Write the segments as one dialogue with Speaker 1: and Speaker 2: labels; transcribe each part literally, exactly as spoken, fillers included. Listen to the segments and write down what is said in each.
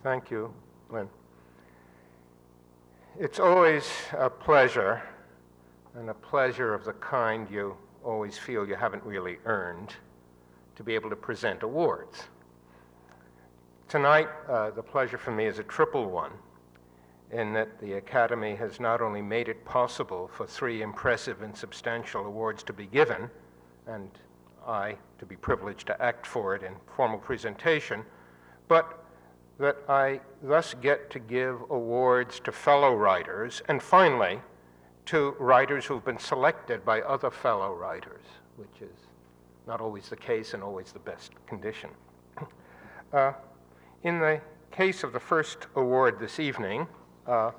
Speaker 1: Thank you, Lynn. It's always a pleasure, and a pleasure of the kind you always feel you haven't really earned, to be able to present awards. Tonight, uh, the pleasure for me is a triple one, in that the Academy has not only made it possible for three impressive and substantial awards to be given, and I to be privileged to act for it in formal presentation, but that I thus get to give awards to fellow writers, and finally, to writers who've been selected by other fellow writers, which is not always the case and always the best condition. Uh, in the case of the first award this evening, uh,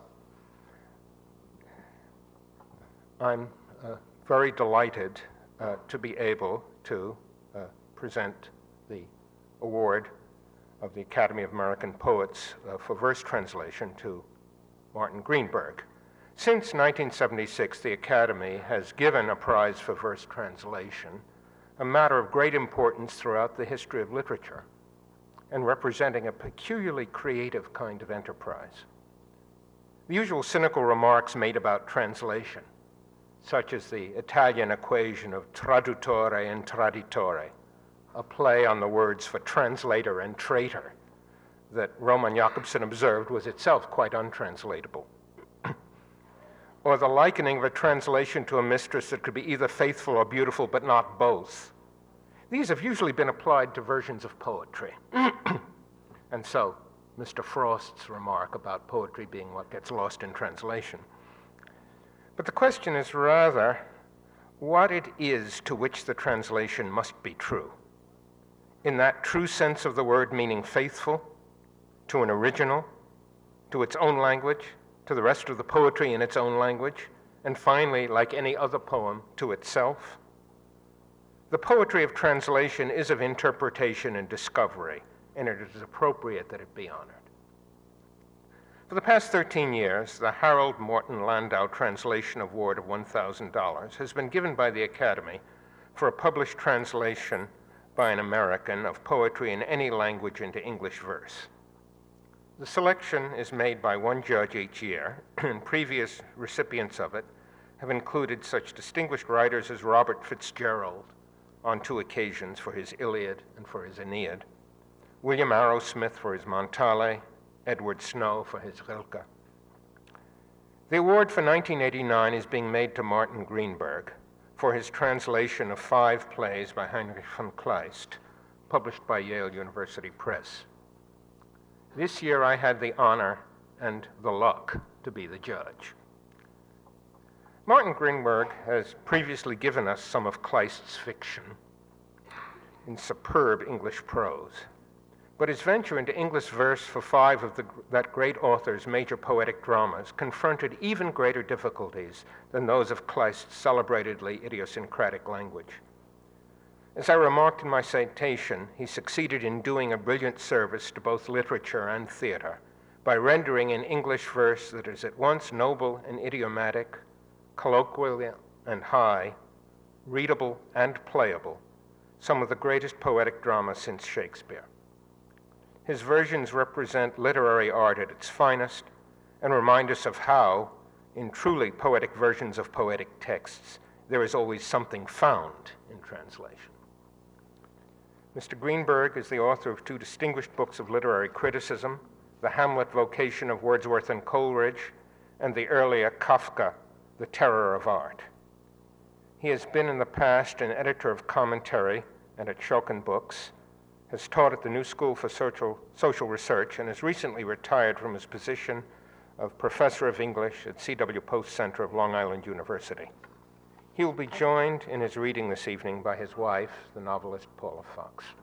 Speaker 1: I'm uh, very delighted uh, to be able to uh, present the award of the Academy of American Poets uh, for verse translation to Martin Greenberg. Since nineteen seventy-six, the Academy has given a prize for verse translation, a matter of great importance throughout the history of literature, and representing a peculiarly creative kind of enterprise. The usual cynical remarks made about translation, such as the Italian equation of traduttore and traditore, a play on the words for translator and traitor, that Roman Jakobson observed was itself quite untranslatable. Or the likening of a translation to a mistress that could be either faithful or beautiful, but not both. These have usually been applied to versions of poetry. And so, Mister Frost's remark about poetry being what gets lost in translation. But the question is rather what it is to which the translation must be true. In that true sense of the word, meaning faithful, to an original, to its own language, to the rest of the poetry in its own language, and finally, like any other poem, to itself. The poetry of translation is of interpretation and discovery, and it is appropriate that it be honored. For the past thirteen years, the Harold Morton Landau Translation Award of one thousand dollars has been given by the Academy for a published translation by an American of poetry in any language into English verse. The selection is made by one judge each year, and previous recipients of it have included such distinguished writers as Robert Fitzgerald on two occasions for his Iliad and for his Aeneid, William Arrowsmith for his Montale, Edward Snow for his Rilke. The award for nineteen eighty-nine is being made to Martin Greenberg for his translation of five plays by Heinrich von Kleist, published by Yale University Press. This year I had the honor and the luck to be the judge. Martin Greenberg has previously given us some of Kleist's fiction in superb English prose, but his venture into English verse for five of the, that great author's major poetic dramas confronted even greater difficulties than those of Kleist's celebratedly idiosyncratic language. As I remarked in my citation, he succeeded in doing a brilliant service to both literature and theater by rendering in English verse that is at once noble and idiomatic, colloquial and high, readable and playable, some of the greatest poetic drama since Shakespeare. His versions represent literary art at its finest and remind us of how, in truly poetic versions of poetic texts, there is always something found in translation. Mister Greenberg is the author of two distinguished books of literary criticism, The Hamlet Vocation of Wordsworth and Coleridge, and the earlier Kafka, The Terror of Art. He has been in the past an editor of commentary and at Schocken Books, has taught at the New School for Social, Social Research, and has recently retired from his position of Professor of English at C W Post Center of Long Island University. He will be joined in his reading this evening by his wife, the novelist Paula Fox.